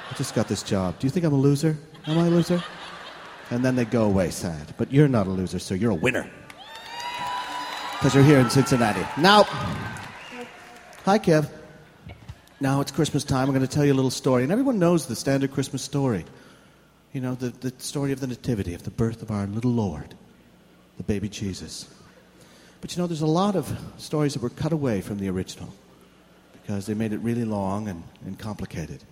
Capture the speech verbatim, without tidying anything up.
I just got this job. Do you think I'm a loser? Am I a loser? And then they go away sad. But you're not a loser, sir. You're a winner. Because you're here in Cincinnati. Now, hi, Kev. Now it's Christmas time. I'm going to tell you a little story. And everyone knows the standard Christmas story. You know, the, the story of the nativity, of the birth of our little Lord, the baby Jesus. But you know, there's a lot of stories that were cut away from the original because they made it really long and, and complicated.